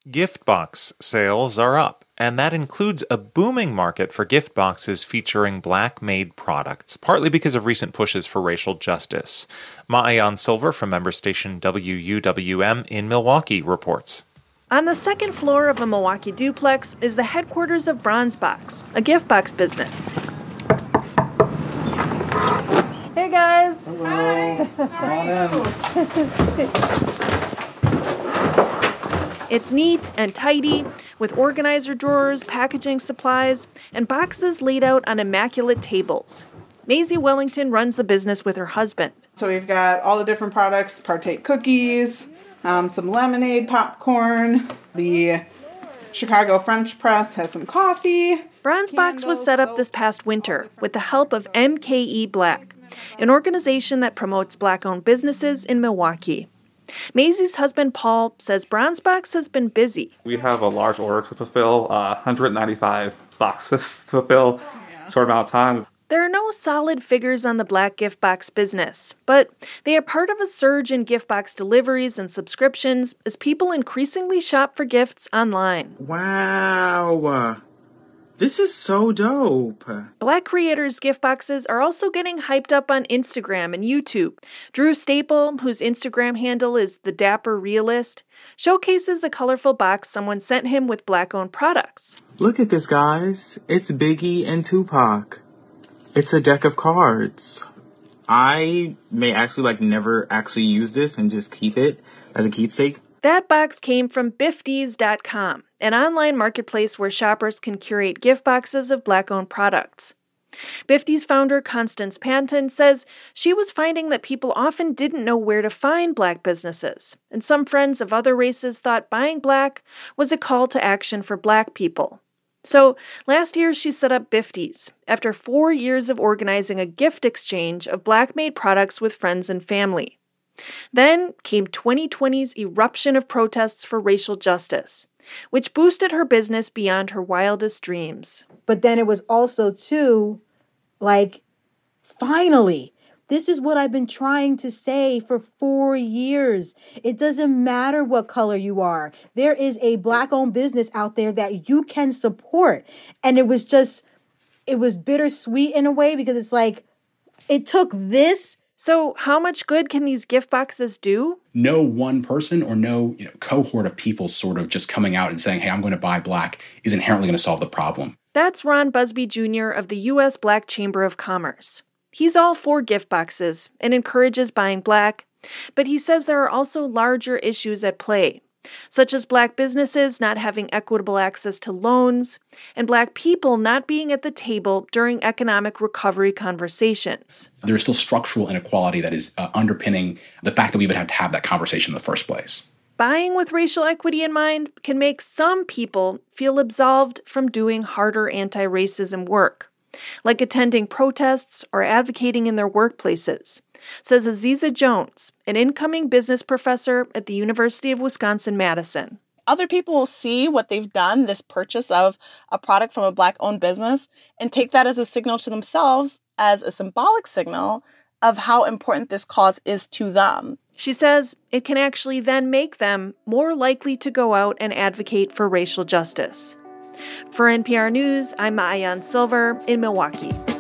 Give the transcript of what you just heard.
Gift box sales are up, and that includes a booming market for gift boxes featuring Black-made products, partly because of recent pushes for racial justice. Maayan Silver from member station WUWM in Milwaukee reports. On the second floor of a Milwaukee duplex is the headquarters of Bronze Box, a gift box business. Hey guys! Hello! Come on in. It's neat and tidy, with organizer drawers, packaging supplies, and boxes laid out on immaculate tables. Maisie Wellington runs the business with her husband. So we've got all the different products, Partake cookies, some lemonade, popcorn. The Chicago French Press has some coffee. Bronze Box was set up this past winter with the help of MKE Black, an organization that promotes Black-owned businesses in Milwaukee. Maisie's husband, Paul, says Bronze Box has been busy. We have a large order to fulfill, 195 boxes to fulfill, short amount of time. There are no solid figures on the Black gift box business, but they are part of a surge in gift box deliveries and subscriptions as people increasingly shop for gifts online. Wow. This is so dope. Black creators' gift boxes are also getting hyped up on Instagram and YouTube. Drew Staple, whose Instagram handle is The Dapper Realist, showcases a colorful box someone sent him with Black-owned products. Look at this, guys. It's Biggie and Tupac. It's a deck of cards. I may actually never actually use this and just keep it as a keepsake. That box came from Bifties.com, an online marketplace where shoppers can curate gift boxes of Black-owned products. Bifties founder Constance Panton says she was finding that people often didn't know where to find Black businesses, and some friends of other races thought buying Black was a call to action for Black people. So last year she set up Bifties after 4 years of organizing a gift exchange of Black-made products with friends and family. Then came 2020's eruption of protests for racial justice, which boosted her business beyond her wildest dreams. But then it was also, too, finally, this is what I've been trying to say for 4 years. It doesn't matter what color you are. There is a Black-owned business out there that you can support. And it was bittersweet in a way because it's it took this. So how much good can these gift boxes do? No one person or no cohort of people sort of just coming out and saying, hey, I'm going to buy Black is inherently going to solve the problem. That's Ron Busby Jr. of the U.S. Black Chamber of Commerce. He's all for gift boxes and encourages buying Black, but he says there are also larger issues at play, such as Black businesses not having equitable access to loans and Black people not being at the table during economic recovery conversations. There's still structural inequality that is underpinning the fact that we would have to have that conversation in the first place. Buying with racial equity in mind can make some people feel absolved from doing harder anti-racism work, like attending protests or advocating in their workplaces, says Aziza Jones, an incoming business professor at the University of Wisconsin-Madison. Other people will see what they've done, this purchase of a product from a Black-owned business, and take that as a signal to themselves, as a symbolic signal of how important this cause is to them. She says it can actually then make them more likely to go out and advocate for racial justice. For NPR News, I'm Maayan Silver in Milwaukee.